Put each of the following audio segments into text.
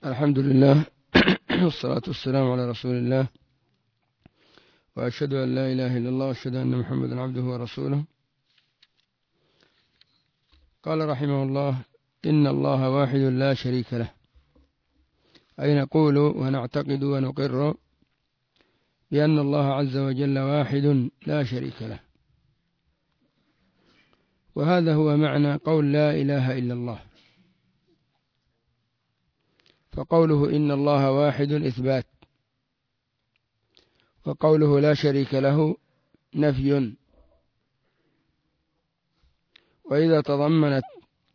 الحمد لله والصلاة والسلام على رسول الله، وأشهد أن لا إله إلا الله وأشهد أن محمدا عبده ورسوله. قال رحمه الله: إن الله واحد لا شريك له، أي نقول ونعتقد ونقر بأن الله عز وجل واحد لا شريك له، وهذا هو معنى قول لا إله إلا الله. فقوله إن الله واحد إثبات، وقوله لا شريك له نفي. وإذا تضمنت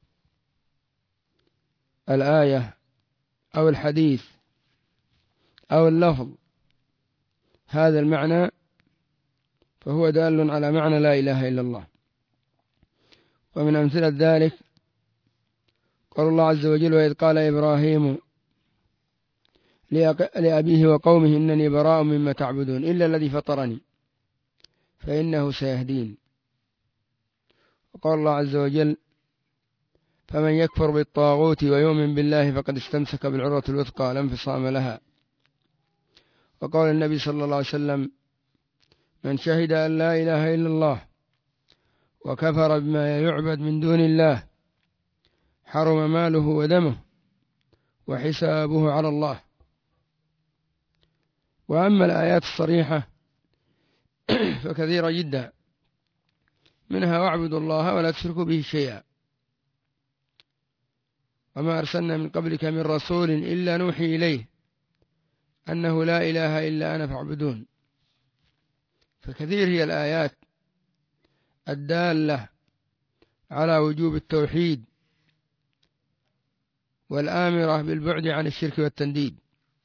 الآية أو الحديث أو اللفظ هذا المعنى فهو دال على معنى لا إله إلا الله. ومن أمثلة ذلك قال الله عز وجل: وإذ قال إبراهيم لأبيه وقومه إنني براء مما تعبدون إلا الذي فطرني فإنه سيهدين. وقال الله عز وجل: فمن يكفر بالطاغوت ويؤمن بالله فقد استمسك بالعروة الوثقى لا انفصام لها. وقال النبي صلى الله عليه وسلم: من شهد أن لا إله إلا الله وكفر بما يعبد من دون الله حرم ماله ودمه وحسابه على الله. وأما الآيات الصريحة فكثيرة جدا، منها: واعبدوا الله ولا تشركوا به شيئا، وما أرسلنا من قبلك من رسول إلا نوحي إليه أنه لا إله إلا أنا فاعبدون. فكثير هي الآيات الدالة على وجوب التوحيد والآمرة بالبعد عن الشرك والتنديد.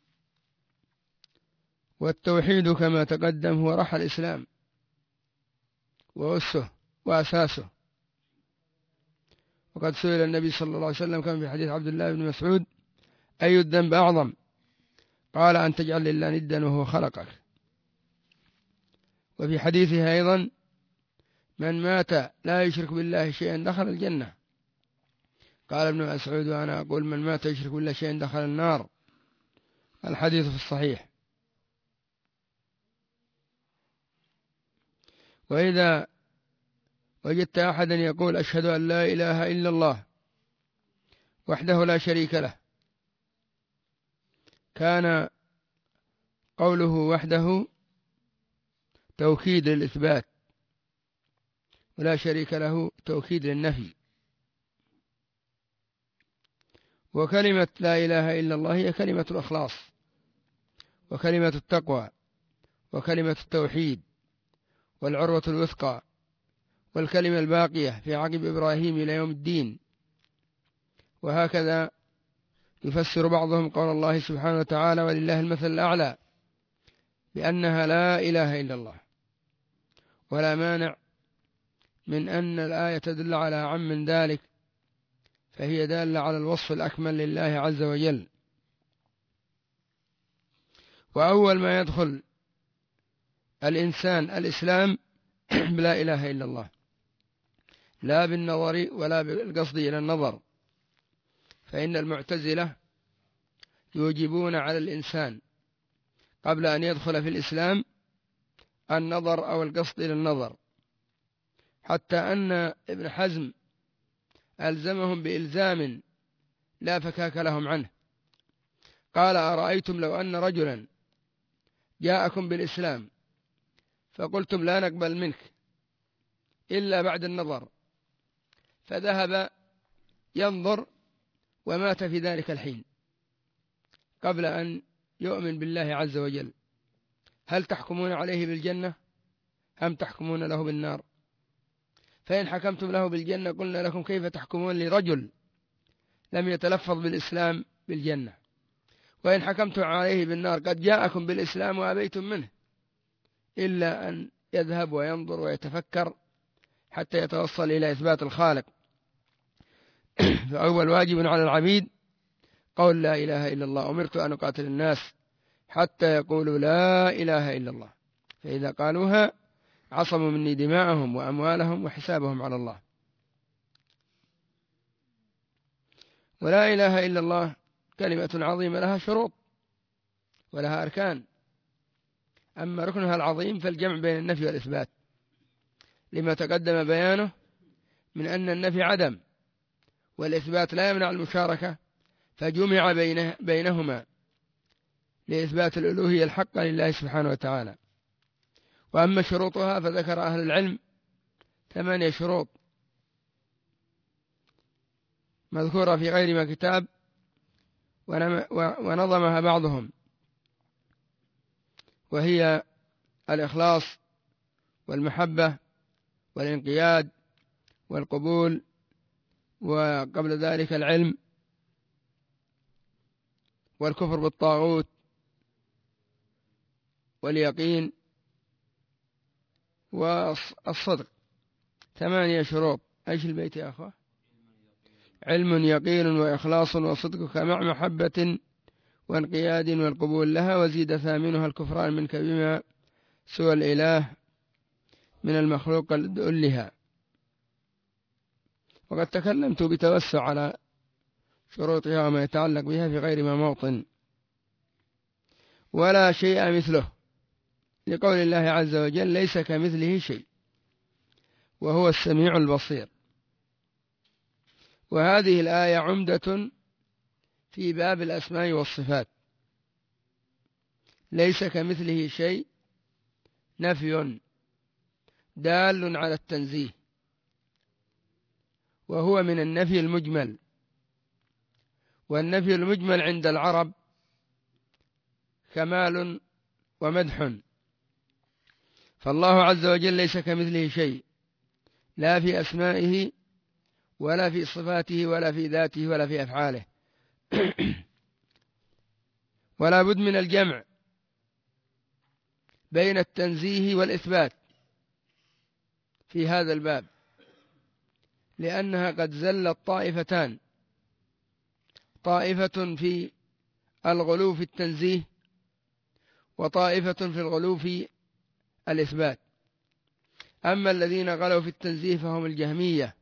والتوحيد كما تقدم هو رحى الإسلام وأسه وأساسه. وقد سئل النبي صلى الله عليه وسلم كما في حديث عبد الله بن مسعود: أي الذنب أعظم؟ قال: أن تجعل لله ندا وهو خلقك. وفي حديثه أيضا: من مات لا يشرك بالله شيئا دخل الجنة. قال ابن مسعود: وأنا أقول من مات يشرك بالله شيئا دخل النار. الحديث في الصحيح. وإذا وجدت أحدا يقول أشهد أن لا إله إلا الله وحده لا شريك له، كان قوله وحده توكيد للإثبات، ولا شريك له توكيد للنفي. وكلمة لا إله إلا الله هي كلمة الإخلاص وكلمة التقوى وكلمة التوحيد والعروة الوثقى والكلمة الباقية في عقب إبراهيم إلى يوم الدين. وهكذا يفسر بعضهم قول الله سبحانه وتعالى: ولله المثل الأعلى، بأنها لا إله إلا الله. ولا مانع من أن الآية تدل على عم من ذلك، فهي دالة على الوصف الأكمل لله عز وجل. وأول ما يدخل الإنسان الإسلام بلا إله إلا الله، لا بالنظر ولا بالقصد إلى النظر، فإن المعتزلة يوجبون على الإنسان قبل أن يدخل في الإسلام النظر أو القصد إلى النظر، حتى أن ابن حزم ألزمهم بإلزام لا فكاك لهم عنه. قال: أرأيتم لو أن رجلا جاءكم بالإسلام فقلتم لا نقبل منك إلا بعد النظر، فذهب ينظر ومات في ذلك الحين قبل أن يؤمن بالله عز وجل، هل تحكمون عليه بالجنة أم تحكمون له بالنار؟ فإن حكمتم له بالجنة قلنا لكم: كيف تحكمون لرجل لم يتلفظ بالإسلام بالجنة؟ وإن حكمتم عليه بالنار قد جاءكم بالإسلام وأبيتم منه، إلا أن يذهب وينظر ويتفكر حتى يتوصل إلى إثبات الخالق. فأول واجب على العبيد قول لا إله إلا الله: أمرت أن أقاتل الناس حتى يقولوا لا إله إلا الله، فإذا قالوها عصموا مني دماءهم وأموالهم وحسابهم على الله. ولا إله إلا الله كلمة عظيمة لها شروط ولها أركان، أما ركنها العظيم فالجمع بين النفي والإثبات، لما تقدم بيانه من أن النفي عدم والإثبات لا يمنع المشاركة، فجمع بينهما لإثبات الألوهية الحقة لله سبحانه وتعالى. وأما شروطها فذكر أهل العلم 8 شروط مذكورة في غير ما كتاب ونظمها بعضهم، وهي الإخلاص والمحبة والانقياد والقبول، وقبل ذلك العلم والكفر بالطاغوت واليقين والصدق. 8 شروط. أيش البيت يا أخوة؟ علم يقين وإخلاص وصدقك مع محبة وانقياد والقبول لها، وزيد ثامنها الكفران منك بما سوى الإله من المخلوق لها. وقد تكلمت بتوسع على شروطها وما يتعلق بها في غير ما موطن. ولا شيء مثله، لقول الله عز وجل ليس كمثله شيء وهو السميع البصير. وهذه الآية عمدة في باب الأسماء والصفات. ليس كمثله شيء نفي دال على التنزيه، وهو من النفي المجمل، والنفي المجمل عند العرب كمال ومدح. فالله عز وجل ليس كمثله شيء، لا في أسمائه ولا في صفاته ولا في ذاته ولا في أفعاله. ولا بد من الجمع بين التنزيه والإثبات في هذا الباب، لأنها قد زلت طائفتان، طائفة في الغلو في التنزيه وطائفة في الغلو في الإثبات. أما الذين غلوا في التنزيه فهم الجهمية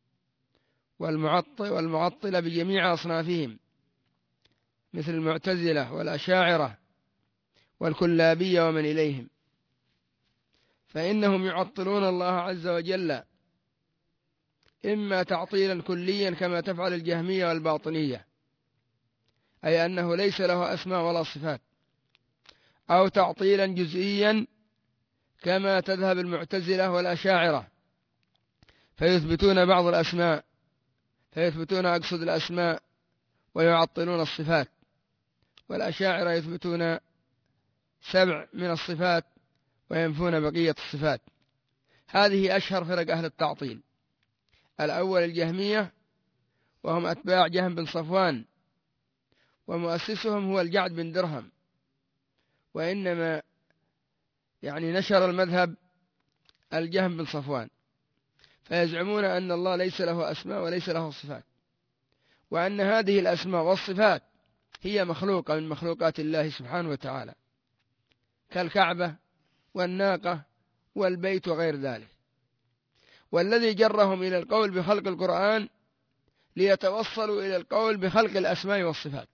والمعطلة بجميع أصنافهم، مثل المعتزلة والأشاعرة والكلابية ومن إليهم، فإنهم يعطلون الله عز وجل إما تعطيلا كليا كما تفعل الجهمية والباطنية، أي أنه ليس له أسماء ولا صفات، أو تعطيلا جزئيا كما تذهب المعتزلة والأشاعرة، فيثبتون بعض الأسماء، فيثبتون أقصد الأسماء ويعطلون الصفات، والأشاعرة يثبتون 7 من الصفات وينفون بقية الصفات. هذه أشهر فرق أهل التعطيل. الأول الجهمية، وهم أتباع جهم بن صفوان، ومؤسسهم هو الجعد بن درهم، وإنما نشر المذهب الجهم بن صفوان، فيزعمون أن الله ليس له أسماء وليس له صفات، وأن هذه الأسماء والصفات هي مخلوقة من مخلوقات الله سبحانه وتعالى، كالكعبة والناقة والبيت وغير ذلك. والذي جرهم إلى القول بخلق القرآن ليتوصلوا إلى القول بخلق الأسماء والصفات،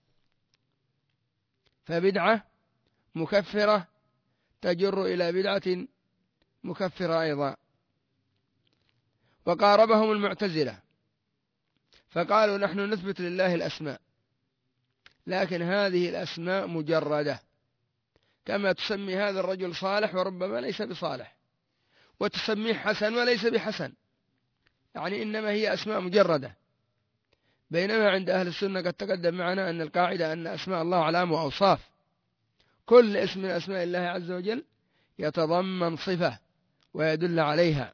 فبدعة مكفرة تجر إلى بدعة مكفرة أيضا. وقاربهم المعتزلة فقالوا نحن نثبت لله الأسماء، لكن هذه الأسماء مجردة، كما تسمي هذا الرجل صالح وربما ليس بصالح، وتسميه حسن وليس بحسن، إنما هي أسماء مجردة. بينما عند أهل السنة قد تقدم معنا أن القاعدة أن أسماء الله علام وأوصاف، كل اسم من أسماء الله عز وجل يتضمن صفة ويدل عليها.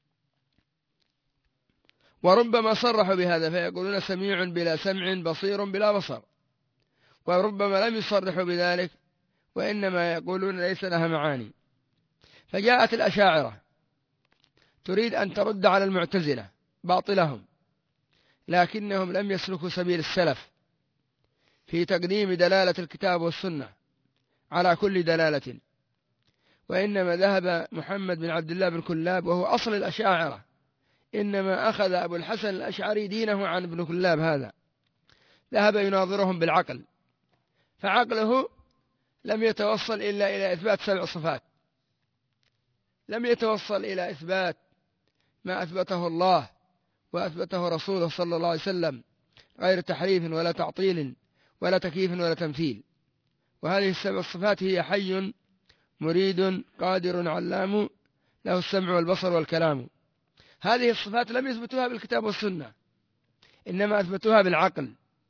وربما صرحوا بهذا فيقولون سميع بلا سمع، بصير بلا بصر، وربما لم يصرحوا بذلك وإنما يقولون ليس لها معاني. فجاءت الأشاعرة تريد أن ترد على المعتزلة باطلهم، لكنهم لم يسلكوا سبيل السلف في تقديم دلالة الكتاب والسنة على كل دلالة، وإنما ذهب محمد بن عبد الله بن كلاب وهو أصل الأشاعرة، إنما أخذ أبو الحسن الأشعري دينه عن ابن كلاب هذا، ذهب يناظرهم بالعقل، فعقله لم يتوصل إلا إلى إثبات 7 صفات، لم يتوصل إلى إثبات ما أثبته الله وأثبته رسوله صلى الله عليه وسلم، غير تحريف ولا تعطيل ولا تكييف ولا تمثيل. وهذه 7 الصفات هي حي مريد قادر علام له السمع والبصر والكلام. هذه الصفات لم يثبتوها بالكتاب والسنة، إنما أثبتوها بالعقل،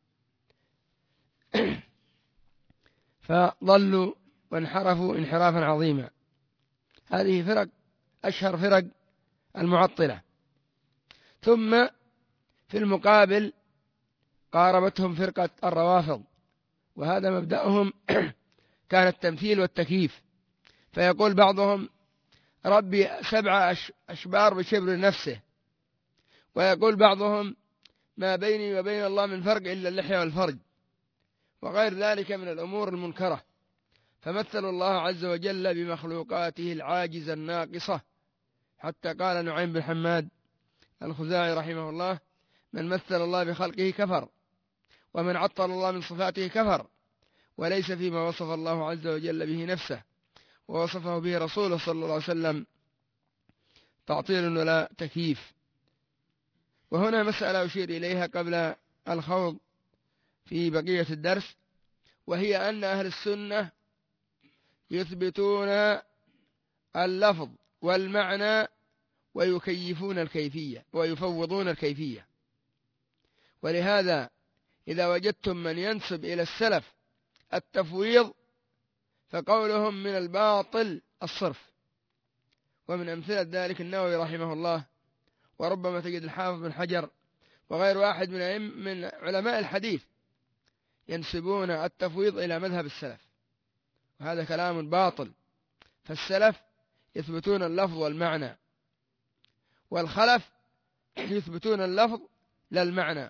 فضلوا وانحرفوا انحرافا عظيما. هذه فرق أشهر فرق المعطلة. ثم في المقابل قاربتهم فرقة الروافض، وهذا مبدأهم كان التمثيل والتكييف. فيقول بعضهم ربي 7 أشبار بشبر نفسه، ويقول بعضهم ما بيني وبين الله من فرق إلا اللحية والفرج، وغير ذلك من الأمور المنكرة. فمثلوا الله عز وجل بمخلوقاته العاجزة الناقصة، حتى قال نعيم بن حماد الخزاعي رحمه الله: من مثل الله بخلقه كفر، ومن عطل الله من صفاته كفر، وليس فيما وصف الله عز وجل به نفسه ووصفه به رسوله صلى الله عليه وسلم تعطيل ولا تكييف. وهنا مسألة أشير إليها قبل الخوض في بقية الدرس، وهي أن أهل السنة يثبتون اللفظ والمعنى ويكيفون الكيفية ويفوضون الكيفية. ولهذا إذا وجدتم من ينسب إلى السلف التفويض فقولهم من الباطل الصرف. ومن أمثلة ذلك النووي رحمه الله، وربما تجد الحافظ بن حجر وغير واحد من علماء الحديث ينسبون التفويض إلى مذهب السلف، وهذا كلام باطل. فالسلف يثبتون اللفظ والمعنى، والخلف يثبتون اللفظ لا المعنى.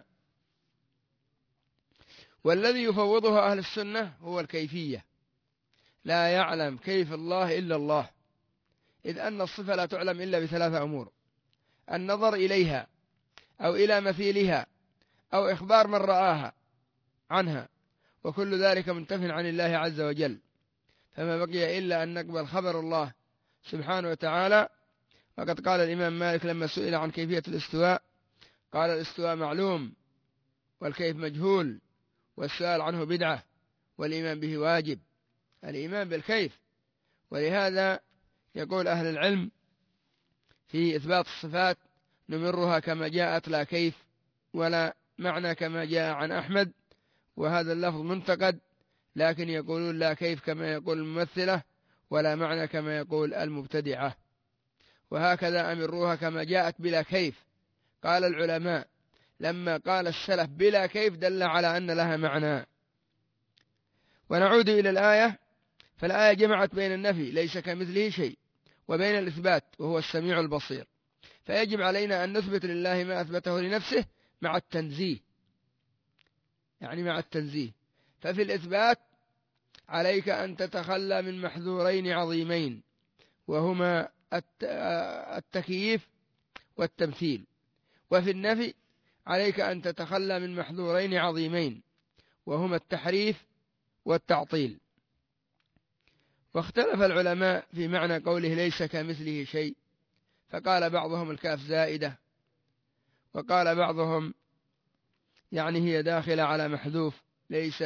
والذي يفوضه أهل السنة هو الكيفية، لا يعلم كيف الله إلا الله، إذ أن الصفة لا تعلم إلا ب3 أمور: النظر إليها أو إلى مثيلها أو إخبار من رآها عنها، وكل ذلك منتف عن الله عز وجل. فما بقي إلا أن نقبل خبر الله سبحانه وتعالى. وقد قال الإمام مالك لما سئل عن كيفية الاستواء قال: الاستواء معلوم والكيف مجهول، والسؤال عنه بدعة والإيمان به واجب. الإيمان بالكيف. ولهذا يقول أهل العلم في إثبات الصفات: نمرها كما جاءت لا كيف ولا معنى كما جاء عن أحمد. وهذا اللفظ منتقد، لكن يقولون لا كيف كما يقول الممثلة، ولا معنى كما يقول المبتدعة. وهكذا أمروها كما جاءت بلا كيف. قال العلماء لما قال السلف بلا كيف دل على أن لها معنى. ونعود إلى الآية، فالآية جمعت بين النفي ليس كمثله شيء وبين الإثبات وهو السميع البصير. فيجب علينا أن نثبت لله ما أثبته لنفسه مع التنزيه، يعني مع التنزيه. ففي الإثبات عليك أن تتخلى من محذورين عظيمين، وهما التكييف والتمثيل. وفي النفي عليك أن تتخلى من محذورين عظيمين، وهما التحريف والتعطيل. واختلف العلماء في معنى قوله ليس كمثله شيء، فقال بعضهم الكاف زائدة، وقال بعضهم يعني هي داخلة على محذوف ليس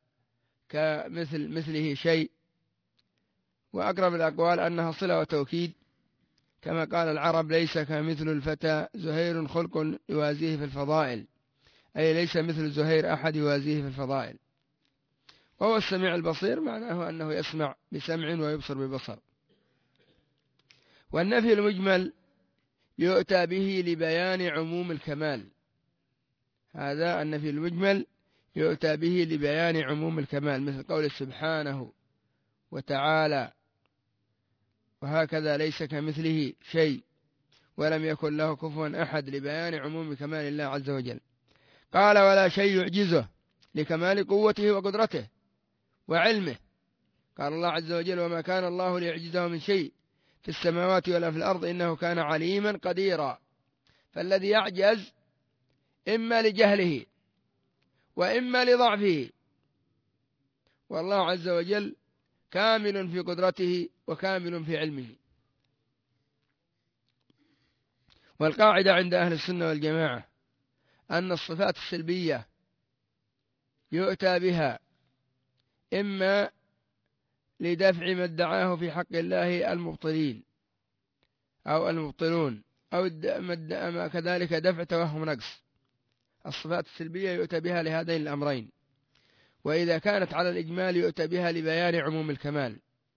كمثله شيء. وأقرب الأقوال أنها صلة وتوكيد، كما قال العرب ليس كمثل الفتى زهير خلق يوازيه في الفضائل، أي ليس مثل زهير أحد يوازيه في الفضائل. وهو السميع البصير معناه أنه يسمع بسمع ويبصر ببصر. والنفي المجمل يؤتى به لبيان عموم الكمال. هذا النفي المجمل يؤتى به لبيان عموم الكمال، مثل قول سبحانه وتعالى، وهكذا ليس كمثله شيء ولم يكن له كفوا أحد، لبيان عموم كمال الله عز وجل. قال ولا شيء يعجزه، لكمال قوته وقدرته وعلمه. قال الله عز وجل وما كان الله ليعجزه من شيء في السماوات ولا في الأرض إنه كان عليما قديرا. فالذي يعجز إما لجهله وإما لضعفه، والله عز وجل كامل في قدرته وكامل في علمه. والقاعدة عند أهل السنة والجماعة أن الصفات السلبية يؤتى بها إما لدفع ما ادعاه في حق الله المبطلين أو المبطلون، أو كذلك دفع توهم نقص. الصفات السلبية يؤتى بها لهذين الأمرين، وإذا كانت على الإجمال يؤتى بها لبيان عموم الكمال.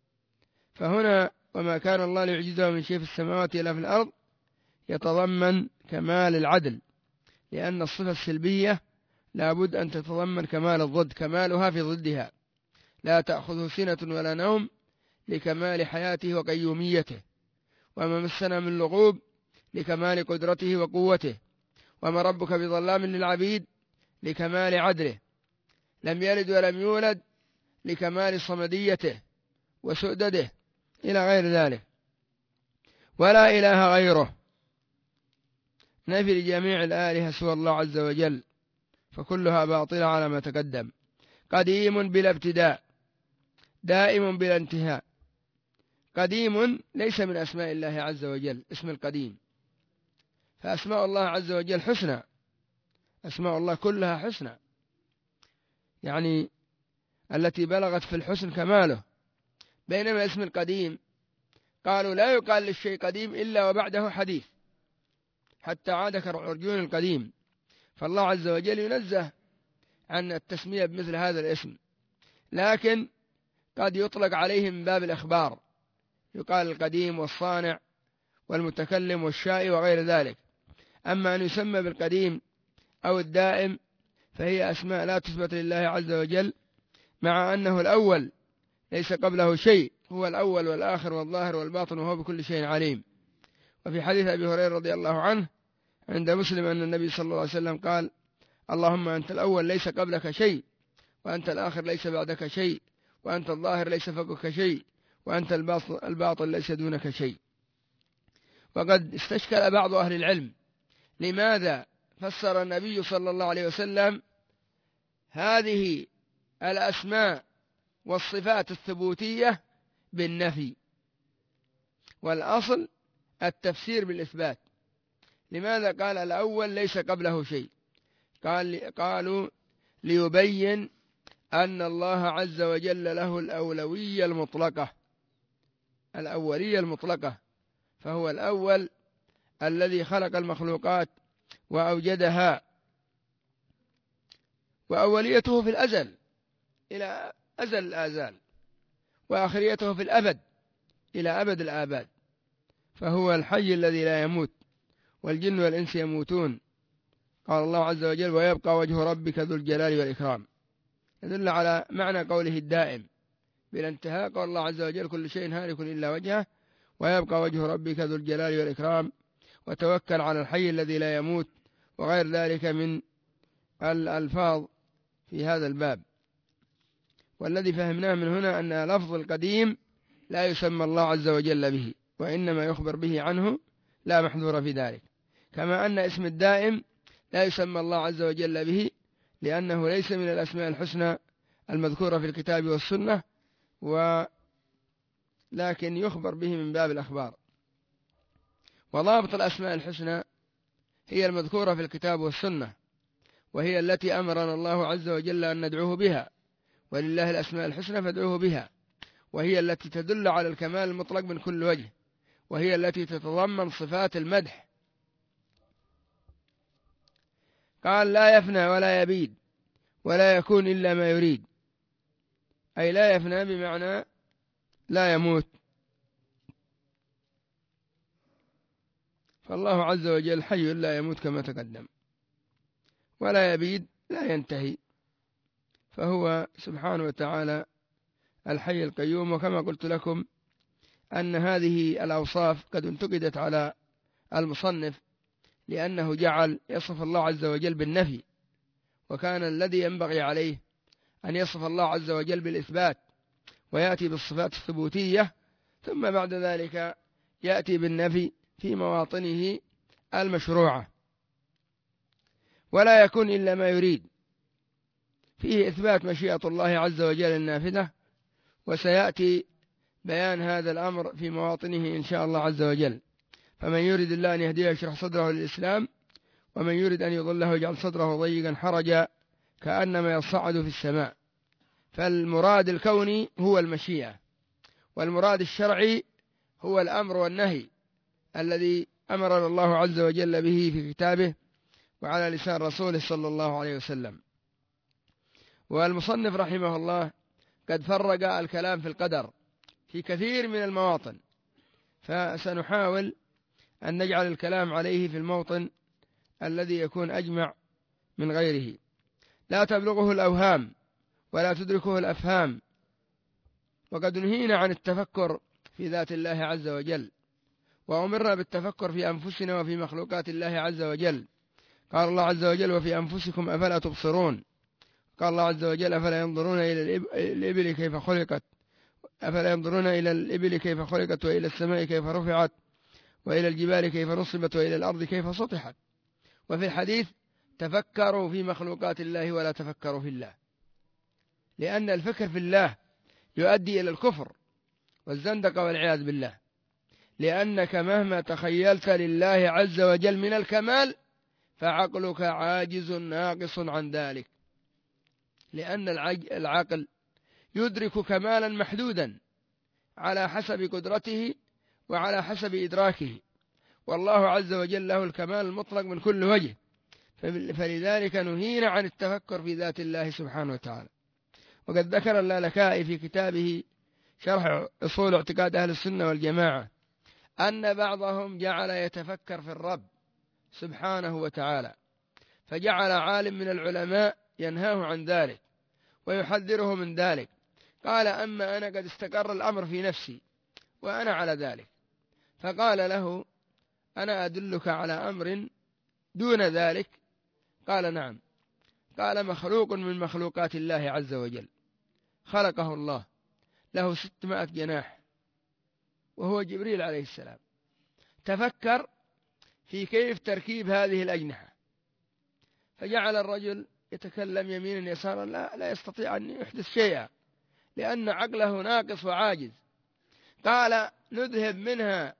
فهنا وما كان الله ليعجزه من شيء في السماوات ولا في الأرض يتضمن كمال العدل، لأن الصفة السلبية لابد أن تتضمن كمال الضد، كمالها في ضدها، لا تأخذه سنة ولا نوم لكمال حياته وقيوميته، وما مسنا من لغوب لكمال قدرته وقوته، وما ربك بظلام للعبيد لكمال عدله، لم يلد ولم يولد لكمال صمديته وسؤدده إلى غير ذلك. ولا إله غيره، نفي لجميع الآلهة سوى الله عز وجل، فكلها باطلة على ما تقدم. قديم بلا ابتداء، دائم بلا انتهاء. قديم ليس من أسماء الله عز وجل اسم القديم، فأسماء الله عز وجل حسنى، أسماء الله كلها حسنى، يعني التي بلغت في الحسن كماله. بينما اسم القديم قالوا لا يقال للشيء قديم إلا وبعده حديث، حتى عاد كالعرجون القديم. فالله عز وجل ينزه عن التسمية بمثل هذا الاسم، لكن قد يطلق عليه من باب الإخبار، يقال القديم والصانع والمتكلم والشائي وغير ذلك. أما أن يسمى بالقديم أو الدائم فهي أسماء لا تثبت لله عز وجل، مع أنه الأول ليس قبله شيء، هو الأول والآخر والظاهر والباطن وهو بكل شيء عليم. وفي حديث أبي هريرة رضي الله عنه عند مسلم أن النبي صلى الله عليه وسلم قال: اللهم أنت الأول ليس قبلك شيء، وأنت الآخر ليس بعدك شيء، وأنت الظاهر ليس فوقك شيء، وأنت الباطن ليس دونك شيء. وقد استشكل بعض أهل العلم لماذا فسر النبي صلى الله عليه وسلم هذه الأسماء والصفات الثبوتية بالنفي، والأصل التفسير بالإثبات. لماذا قال الأول ليس قبله شيء؟ قالوا ليبين أن الله عز وجل له الأولوية المطلقة، الأولية المطلقة، فهو الأول الذي خلق المخلوقات وأوجدها، وأوليته في الأزل إلى أزل الآزال، وآخريته في الأبد إلى أبد الآباد، فهو الحي الذي لا يموت، والجن والإنس يموتون. قال الله عز وجل: ويبقى وجه ربك ذو الجلال والإكرام، يدل على معنى قوله الدائم بلا انتهاء. قال الله عز وجل: كل شيء هالك إلا وجهه، ويبقى وجه ربك ذو الجلال والإكرام، وتوكل على الحي الذي لا يموت، وغير ذلك من الألفاظ في هذا الباب. والذي فهمناه من هنا أن لفظ القديم لا يسمى الله عز وجل به، وإنما يخبر به عنه، لا محذور في ذلك. كما أن اسم الدائم لا يسمى الله عز وجل به، لأنه ليس من الأسماء الحسنى المذكورة في الكتاب والسنة، ولكن يخبر به من باب الأخبار. وضابط الأسماء الحسنى هي المذكورة في الكتاب والسنة، وهي التي أمرنا الله عز وجل أن ندعوه بها، ولله الأسماء الحسنى فادعوه بها، وهي التي تدل على الكمال المطلق من كل وجه، وهي التي تتضمن صفات المدح. قال: لا يفنى ولا يبيد ولا يكون إلا ما يريد، أي لا يفنى بمعنى لا يموت، فالله عز وجل حي لا يموت كما تقدم، ولا يبيد لا ينتهي، فهو سبحانه وتعالى الحي القيوم. وكما قلت لكم أن هذه الأوصاف قد انتقدت على المصنف، لأنه جعل يصف الله عز وجل بالنفي، وكان الذي ينبغي عليه أن يصف الله عز وجل بالإثبات، ويأتي بالصفات الثبوتية، ثم بعد ذلك يأتي بالنفي في فيه إثبات مشيئة الله عز وجل النافذة، وسيأتي بيان هذا الأمر في مواطنه إن شاء الله عز وجل. فمن يريد الله أن يهديه يشرح صدره للإسلام، ومن يريد أن يضله يجعل صدره ضيقا حرجا كأنما يصعد في السماء. فالمراد الكوني هو المشيئة، والمراد الشرعي هو الأمر والنهي الذي أمرنا الله عز وجل به في كتابه وعلى لسان رسوله صلى الله عليه وسلم. والمصنف رحمه الله قد فرق الكلام في القدر في كثير من المواطن، فسنحاول أن نجعل الكلام عليه في الموطن الذي يكون أجمع من غيره، لا تبلغه الأوهام ولا تدركه الأفهام. وقد نهينا عن التفكر في ذات الله عز وجل، وأمرنا بالتفكر في أنفسنا وفي مخلوقات الله عز وجل. قال الله عز وجل: وفي أنفسكم أفلا تبصرون. قال الله عز وجل: أفلا ينظرون إلى الإبل كيف خلقت، أفلا ينظرون إلى الإبل كيف خلقت، وإلى السماء كيف رفعت، وإلى الجبال كيف نصبت، وإلى الأرض كيف سطحت. وفي الحديث: تفكروا في مخلوقات الله ولا تفكروا في الله، لأن الفكر في الله يؤدي إلى الكفر والزندقة والعياذ بالله، لأنك مهما تخيلت لله عز وجل من الكمال فعقلك عاجز ناقص عن ذلك، لأن العقل يدرك كمالا محدودا على حسب قدرته وعلى حسب إدراكه، والله عز وجل له الكمال المطلق من كل وجه. فلذلك نهينا عن التفكر في ذات الله سبحانه وتعالى. وقد ذكر اللالكائي في كتابه شرح أصول اعتقاد أهل السنة والجماعة أن بعضهم جعل يتفكر في الرب سبحانه وتعالى، فجعل عالم من العلماء ينهاه عن ذلك ويحذره من ذلك. قال: أما أنا قد استقر الأمر في نفسي وأنا على ذلك. فقال له: أنا أدلك على أمر دون ذلك. قال: نعم. قال: مخلوق من مخلوقات الله عز وجل خلقه الله، له 600 جناح، وهو جبريل عليه السلام. تفكر في كيف تركيب هذه الأجنحة، فجعل الرجل يتكلم يمينا يسارا، لا يستطيع أن يحدث شيئا لأن عقله ناقص وعاجز. قال: نذهب منها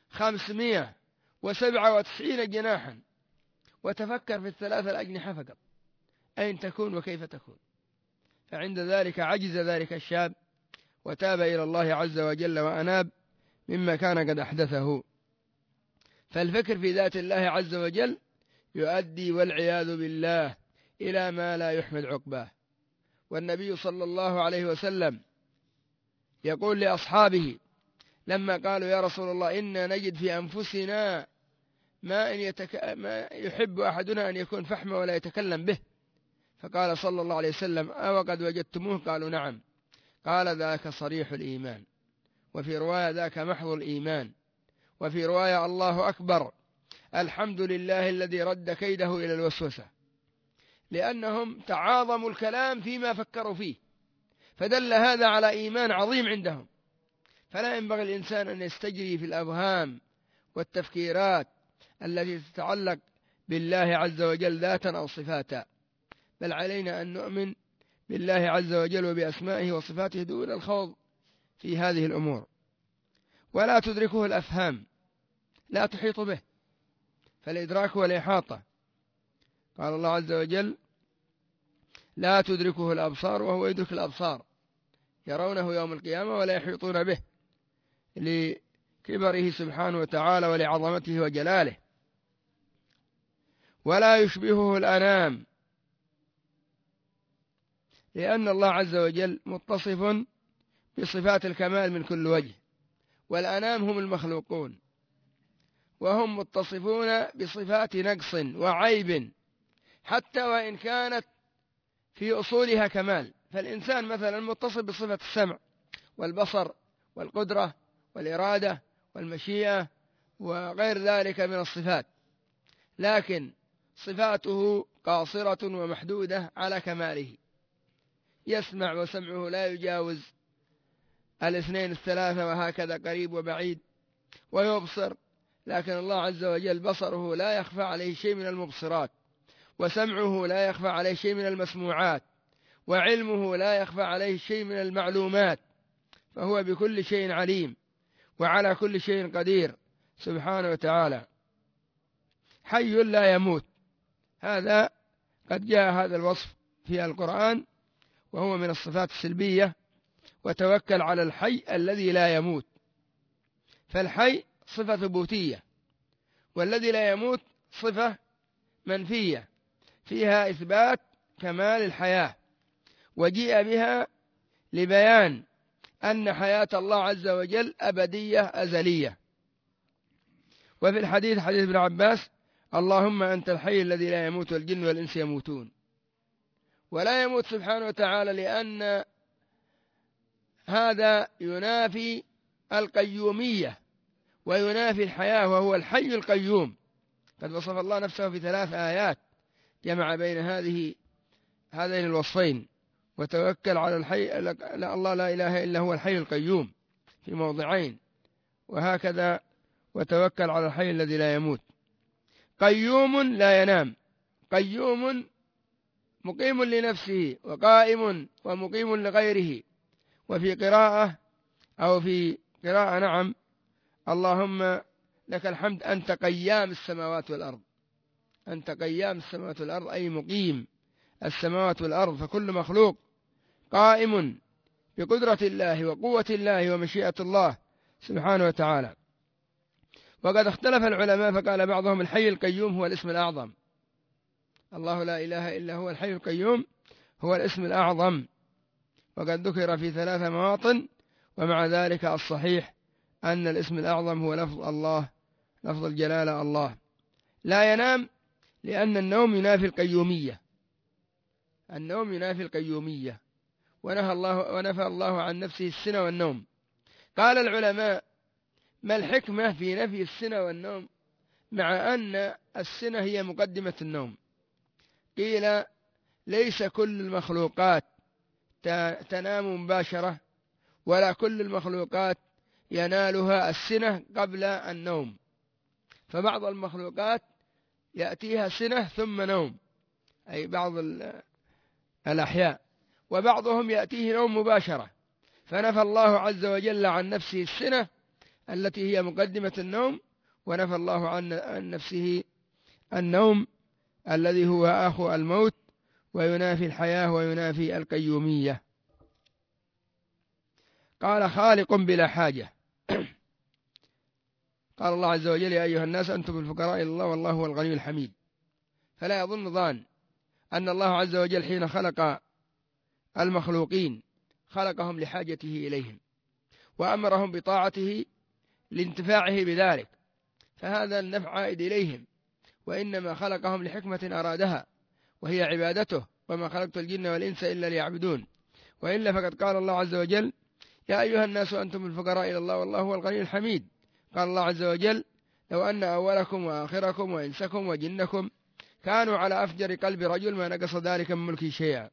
597 جناحا وتفكر في الثلاثة الأجنحة فقط، أين تكون وكيف تكون. فعند ذلك عجز ذلك الشاب وتاب إلى الله عز وجل وأناب مما كان قد أحدثه. فالفكر في ذات الله عز وجل يؤدي والعياذ بالله إلى ما لا يحمد عقباه. والنبي صلى الله عليه وسلم يقول لأصحابه لما قالوا: يا رسول الله، إنا نجد في أنفسنا ما يحب أحدنا أن يكون فحما ولا يتكلم به. فقال صلى الله عليه وسلم: أو قد وجدتموه؟ قالوا: نعم. قال: ذاك صريح الإيمان، وفي رواية: ذاك محض الإيمان، وفي رواية: الله أكبر، الحمد لله الذي رد كيده إلى الوسوسة. لأنهم تعاظموا الكلام فيما فكروا فيه، فدل هذا على إيمان عظيم عندهم. فلا ينبغي الإنسان أن يستجري في الأوهام والتفكيرات التي تتعلق بالله عز وجل ذاتا أو صفاتا، بل علينا أن نؤمن بالله عز وجل وبأسمائه وصفاته دون الخوض في هذه الأمور. ولا تدركه الأفهام، لا تحيط به، فالإدراك والإحاطة. قال الله عز وجل: لا تدركه الأبصار وهو يدرك الأبصار، يرونه يوم القيامة ولا يحيطون به، لكبره سبحانه وتعالى ولعظمته وجلاله. ولا يشبهه الأنام، لأن الله عز وجل متصف بصفات الكمال من كل وجه، والأنام هم المخلوقون، وهم متصفون بصفات نقص وعيب حتى وإن كانت في أصولها كمال. فالإنسان مثلا متصف بصفة السمع والبصر والقدرة والإرادة والمشيئة وغير ذلك من الصفات، لكن صفاته قاصرة ومحدودة على كماله. يسمع وسمعه لا يجاوز 2 3 وهكذا قريب وبعيد، ويبصر، لكن الله عز وجل بصره لا يخفى عليه شيء من المبصرات، وسمعه لا يخفى عليه شيء من المسموعات، وعلمه لا يخفى عليه شيء من المعلومات، فهو بكل شيء عليم وعلى كل شيء قدير سبحانه وتعالى. حي لا يموت، هذا قد جاء هذا الوصف في القرآن وهو من الصفات السلبية. وتوكل على الحي الذي لا يموت، فالحي صفة ثبوتية، والذي لا يموت صفة منفية فيها إثبات كمال الحياة، وجيء بها لبيان أن حياة الله عز وجل أبدية أزلية. وفي الحديث حديث ابن عباس: اللهم أنت الحي الذي لا يموت والجن والإنس يموتون. ولا يموت سبحانه وتعالى لأن هذا ينافي القيومية وينافي الحياة، وهو الحي القيوم. قد وصف الله نفسه في 3 آيات جمع بين هذين الوصفين: وتوكل على الحي، الله لا إله إلا هو الحي القيوم في موضعين، وهكذا وتوكل على الحي الذي لا يموت. قيوم لا ينام، قيوم مقيم لنفسه وقائم ومقيم لغيره. وفي قراءة أو في قراءة نعم: اللهم لك الحمد أنت قيام السماوات والأرض. أنت قيام السماوات والأرض أي مقيم السماوات والأرض، فكل مخلوق قائم بقدرة الله وقوة الله ومشيئة الله سبحانه وتعالى. وقد اختلف العلماء فقال بعضهم الحي القيوم هو الاسم الأعظم. الله لا إله إلا هو الحي القيوم هو الاسم الأعظم، وقد ذكر في 3 مواطن. ومع ذلك الصحيح أن الاسم الأعظم هو لفظ الله، لفظ الجلالة الله. لا ينام لأن النوم ينافي القيومية، النوم ينافي القيومية، ونفى الله عن نفسه السنة والنوم. قال العلماء: ما الحكمة في نفي السنة والنوم مع أن السنة هي مقدمة النوم؟ قيل: ليس كل المخلوقات تنام مباشرة، ولا كل المخلوقات ينالها السنة قبل النوم، فبعض المخلوقات يأتيها سنة ثم نوم، أي بعض الأحياء، وبعضهم يأتيه نوم مباشرة، فنفى الله عز وجل عن نفسه السنة التي هي مقدمة النوم، ونفى الله عن نفسه النوم الذي هو آخو الموت، وينافي الحياة وينافي القيومية. قال: خالق بلا حاجة. قال الله عز وجل: يا أيها الناس أنتم الفقراء إلى الله والله هو الغني الحميد. فلا يظن ظان أن الله عز وجل حين خلق المخلوقين خلقهم لحاجته إليهم، وأمرهم بطاعته لانتفاعه بذلك، فهذا النفع عائد إليهم، وإنما خلقهم لحكمة أرادها وهي عبادته: وما خلقت الجن والإنس إلا ليعبدون. وإلا فقد قال الله عز وجل: يا أيها الناس أنتم الفقراء إلى الله والله هو الغني الحميد. قال الله عز وجل: لو أن أولكم وآخركم وإنسكم وجنكم كانوا على أفجر قلب رجل ما نقص ذلك من ملكي شيئا.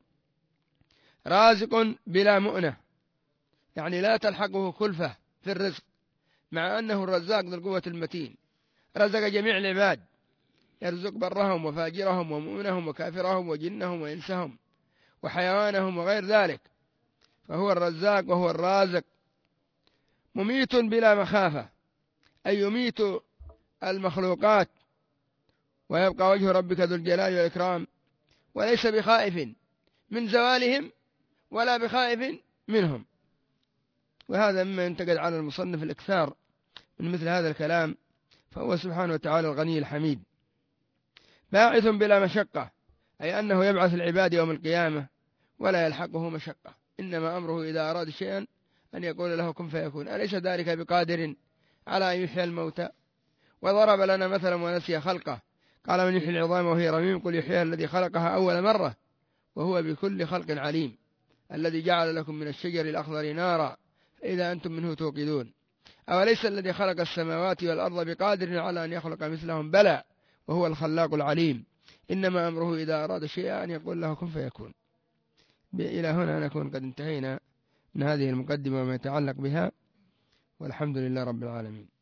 رازق بلا مؤنة، يعني لا تلحقه كلفة في الرزق، مع أنه الرزاق ذو القوة المتين، رزق جميع العباد، يرزق برهم وفاجرهم ومؤمنهم وكافرهم وجنهم وإنسهم وحيوانهم وغير ذلك، فهو الرزاق وهو الرازق. مميت بلا مخافة، أي يميت المخلوقات ويبقى وجه ربك ذو الجلال والإكرام، وليس بخائف من زوالهم ولا بخائف منهم. وهذا مما ينتقد على المصنف الإكثار من مثل هذا الكلام، فهو سبحانه وتعالى الغني الحميد. باعث بلا مشقة، أي أنه يبعث العباد يوم القيامة ولا يلحقه مشقة، إنما أمره إذا أراد شيئا أن يقول له كن فيكون. أليس ذلك بقادر على أن يحيي الموتى؟ وضرب لنا مثلا ونسي خلقه، قال: من يحيي العظام وهي رميم؟ قل يحييها الذي خلقها أول مرة وهو بكل خلق عليم، الذي جعل لكم من الشجر الأخضر نارا فإذا أنتم منه توقدون. أوليس الذي خلق السماوات والأرض بقادر على أن يخلق مثلهم؟ بلى وهو الخلاق العليم، إنما أمره إذا أراد شيئا أن يقول له كن فيكون. إلى هنا نكون قد انتهينا من هذه المقدمة وما يتعلق بها، والحمد لله رب العالمين.